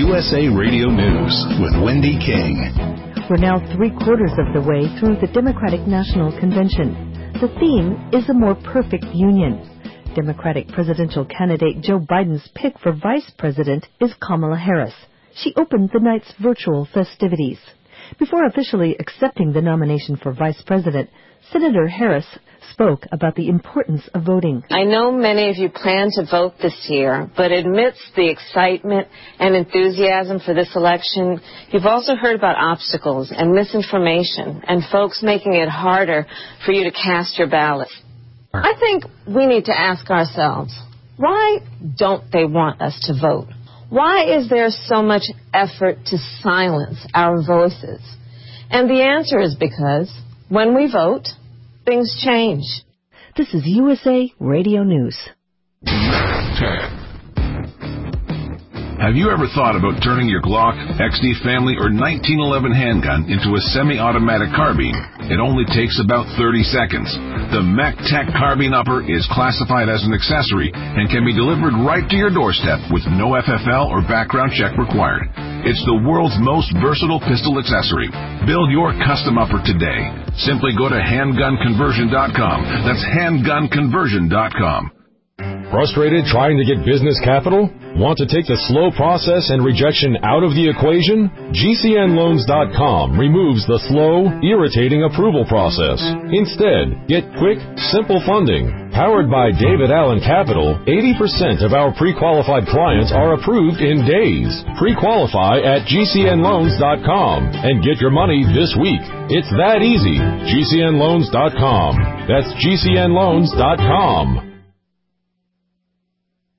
USA Radio News with Wendy King. We're now 3/4 of the way through the Democratic National Convention. The theme is a more perfect union. Democratic presidential candidate Joe Biden's pick for vice president is Kamala Harris. She opened the night's virtual festivities. Before officially accepting the nomination for vice president, Senator Harris spoke about the importance of voting. I know many of you plan to vote this year, but amidst the excitement and enthusiasm for this election, you've also heard about obstacles and misinformation and folks making it harder for you to cast your ballot. I think we need to ask ourselves, why don't they want us to vote? Why is there so much effort to silence our voices? And the answer is because when we vote, things change. This is USA Radio News. Have you ever thought about turning your Glock, XD Family, or 1911 handgun into a semi-automatic carbine? It only takes about 30 seconds. The MacTech Carbine Upper is classified as an accessory and can be delivered right to your doorstep with no FFL or background check required. It's the world's most versatile pistol accessory. Build your custom upper today. Simply go to handgunconversion.com. That's handgunconversion.com. Frustrated trying to get business capital? Want to take the slow process and rejection out of the equation? GCNLoans.com removes the slow, irritating approval process. Instead, get quick, simple funding. Powered by David Allen Capital, 80% of our pre-qualified clients are approved in days. Pre-qualify at GCNLoans.com and get your money this week. It's that easy. GCNLoans.com. That's GCNLoans.com.